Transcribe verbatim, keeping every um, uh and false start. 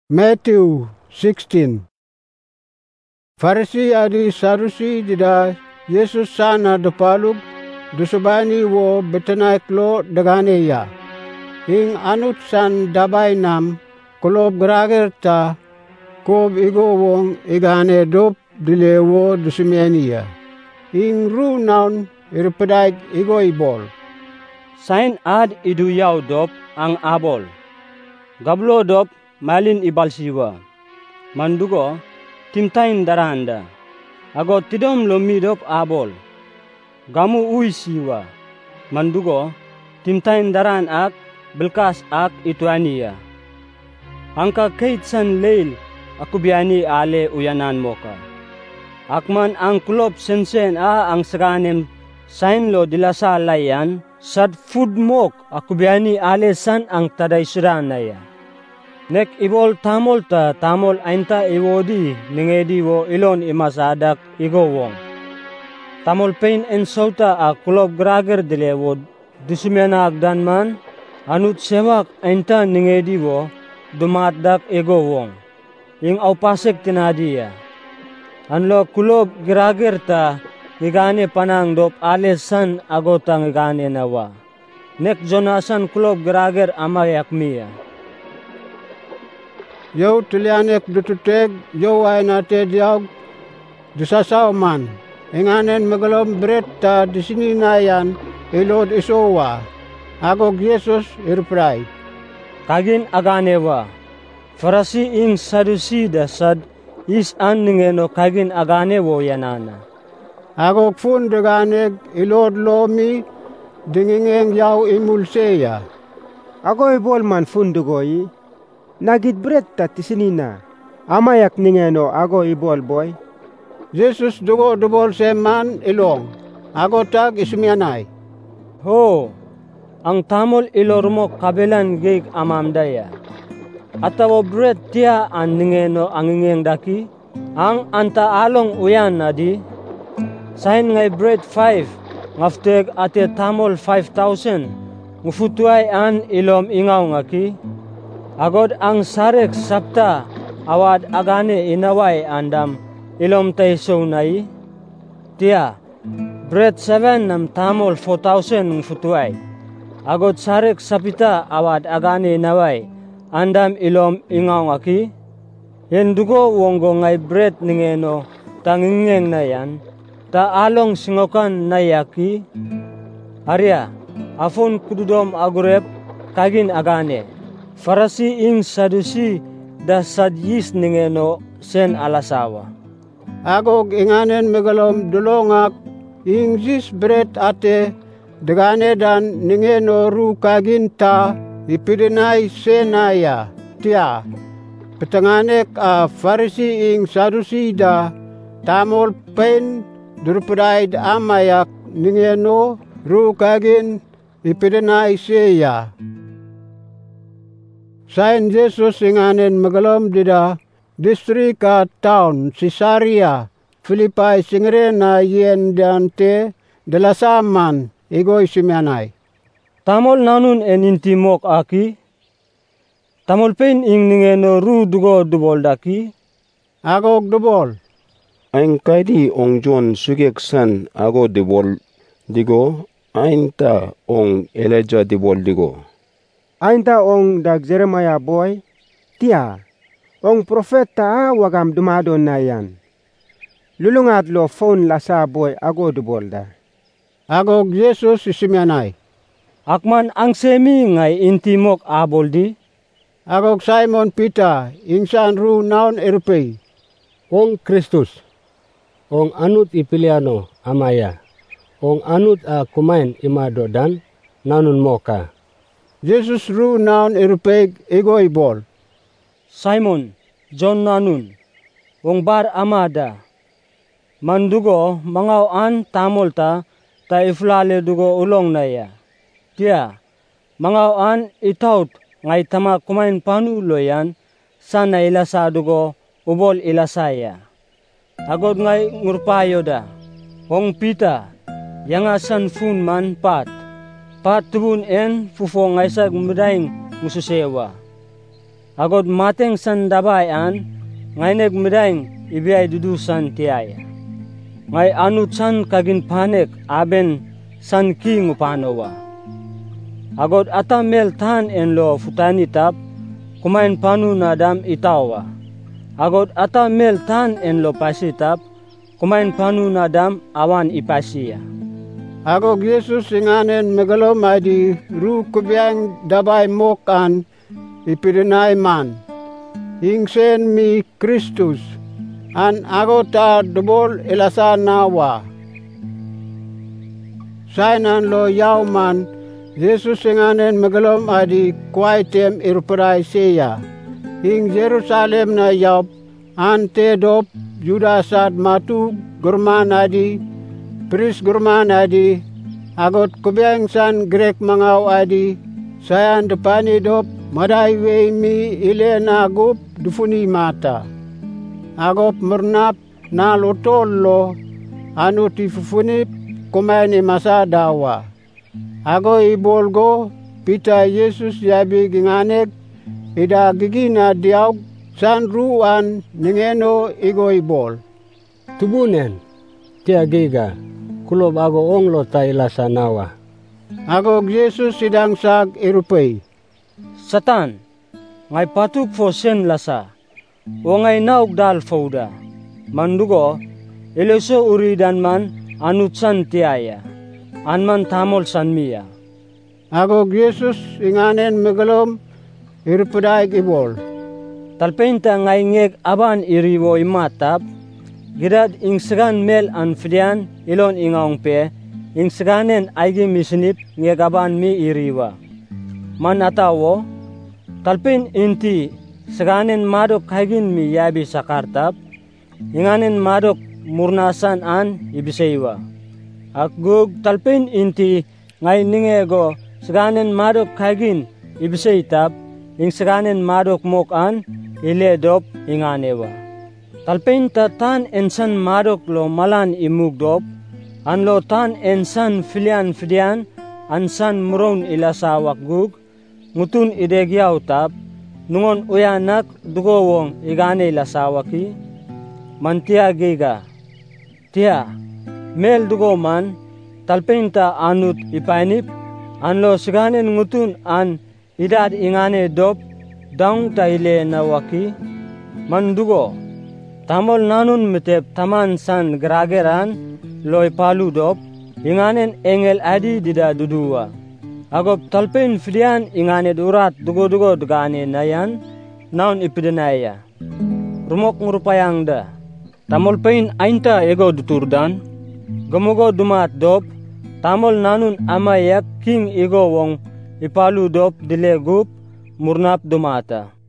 Matthew sixteen. Farisi adi Sadusi dida Yesus sana dapalug dusubani wo betanaik lo dagane ya. Ing anut san dabay nam kulob grager ta kob igo wong igane dop dile wo dusumiani ya. Ing ru naun irpedaik igo ibol. Sain ad idu yaw dop ang abol. Gablo dop malin ibalsiwa. Mandugo timtain daranda. Ago tidom lo midop abol. Gamu uy siwa. Mandugo timtain daran ak belkas ak ituania. Angka kaitsan leil aku biani ale uyanan moka. Akman ang kulop sensen a ang saganem sain lo dilasa layan sad food mok aku biani ale san ang taday suranaya. Nek ibol tamol ta tamol ainta iwodi ningedi wo ilon imasadak igo wong. Tamol pain en sauta a kulob grager dile wo dusumiana agdan man anut sewak ainta ningedi wo dumatdak igo wong. Ing au pasek tinadiya. Anlo kulob grager ta igane panang dop alesan agotang igane nawa. Nek jonasan kulob grager amayak miya. Yo tulianek dututeg yo ay nate diag dusasaw man. Inganen magalom bret ta disini nayan ilod isowa. Agog Yesus irpray. Kagin aganewa. Farasi ing Sadusi da sad is an ningeno kagin aganewo yanana. Agog fun deganeg ilod lomi dingingeng yaw imulseya. Agoy bolman fundugoy. Nagit bret ta tisinina. Amayak ningeno ago ibol boy. Jesus dugo dubol seman ilong. Ago tag ismianay. Ho, ang tamol ilormo kabelan gig amamdaya. Atawo bret tia an ningeno angingeng daki. Ang anta along uyan nadi. Sahin ngay bret five. Ngafteg ate tamol five thousand. Ngufutuay an ilom ingaw ngaki. Agod ang sarek sapta awad agane inaway andam ilom tayso nai. Tia, bread seven nam tamol four thousand ng futuay. Agod sarek sapita awad agane inaway andam ilom ingaw aki. Yendugo wonggo ngay bread ningeno tangingeng na yan. Ta along singokan na yaki. Arya, afon kududom agurep kagin agane. Farasi ing Sadusi da sadyis ningeno sen alasawa. Agog inganen megalom dulongak ing jis bret ate degane dan ningeno ru kaginta ipidinay senaya tia. Petanganek a Farisi ing Sadusi da tamol pen durpadaid amayak ningeno ru kagin ipidinay seya. Sain Jesus inganen magalom dida distrik ka town Caesarea Philippi singre na yen dante delasaman igoy simianay. Tamol nanun enintimok aki. Tamol pen ing ningeno ru dugo dubol daki. Agog dubol. Aing kaidi ong John sugek san ago dibol digo ainta ong Elijah dibol digo. Ainta ong dag Jeremiah boy, tia, ong profeta wagam dumado na yan. Lulungat lo phone lasa boy ago dubolda. Agog Jesus isimianay. Akman ang semi ngay intimok aboldi. Agog Simon Peter, insan ru naon erpay. Ong Kristus, ong anut ipiliano amaya, ong anut a kumain imado dan nanun moka. Jesus ru naon erpeg igoy bol. Simon, John nanun, wong bar amada. Mandugo mangaw an tamol ta ta iflale dugo ulong na ya. Tia, mangaw an itaut ngay tama kumain panulo yan sana ilasa dugo ubol ilasaya. Agod ngay ngurpayo da. Wong pita, yanga san fun man pat. Patubun en fufo ngaysag mudaing mususewa. Agod mateng san dabay an, ngay nagmidayng ibiyay dudusan tiyaya. Ngay anut san kagin panek aben san king upanowa. Agod ata mel tan en lo futani tap, kumain panu nadam itawa. Agod ata mel tan en lo pasi tap, kumain panu nadam awan ipasiya. Agog Yesus inganen megalom adi ru kubyang dabay mokan ipidinay man. Ingsen mi Kristus an agota dubol ilasa nawa. Sainan lo yauman Yesus inganen megalom adi kwaitem irperai seya. Ing Jerusalem na yaup an tedop Judasad matu gurman adi Pris gurman adi, agot kubyang san Grek mangaw adi, sayan depani dop, maday wey mi ile na agup dufuni mata. Agop mernap na lotolo, anu tifufunip kumaini masa dawa. Ago ibolgo, pita Yesus yabi ginganek, ida gigina diaw, san ruan ningeno igo ibol. Tubunen, tia giga. Kulob ago ong lo tayo sa nawa. Agog Yesus sidang sag irupay. Satan, ngay patuk fo sen lasa, o ngay naug dal fauda. Mandugo, ileso uridan man anutsan tiaya, anman tamol san miya. Agog Yesus inganen megalom irupaday ibol. Talpenta ngay ngeg aban iriwo imatap, Girad ing segan mel an fidian ilon ingaong pe, ing seganen aigi misinip ngegaban mi iriwa. Man atawo, talpin inti seganen madok kaigin mi yabi sakartap, inganen madok murnasan an ibiseiwa. Akgug talpin inti ngay ningego seganen madok kaigin ibiseitap, ing seganen madok mok an iledop inganewa. Talpain ta tan ensan madok lo malan imugdop, an lo tan ensan filian fidian, ansan muron ilasawak gug, ngutun idegyaw tap, nungon uyanak dugowong igane ilasawaki, mantia giga. Tia, mel dugo man, talpain ta anut ipainip, an lo siganen ngutun an idad ingane dop, daung ta ile nawaki, mandugo. Tamol nanun metep taman san gerageran loy palu dop, inganen engel adi dida dudua. Agop talpen fidian ingane durat dugo-dugo dugane nayan, naun ipidenaya. Rumok ngurupayang da. Tamol pain ainta ego duturdan, gamugo dumat dop, tamol nanun amayak king ego wong ipalu dop dilegup murnap dumata.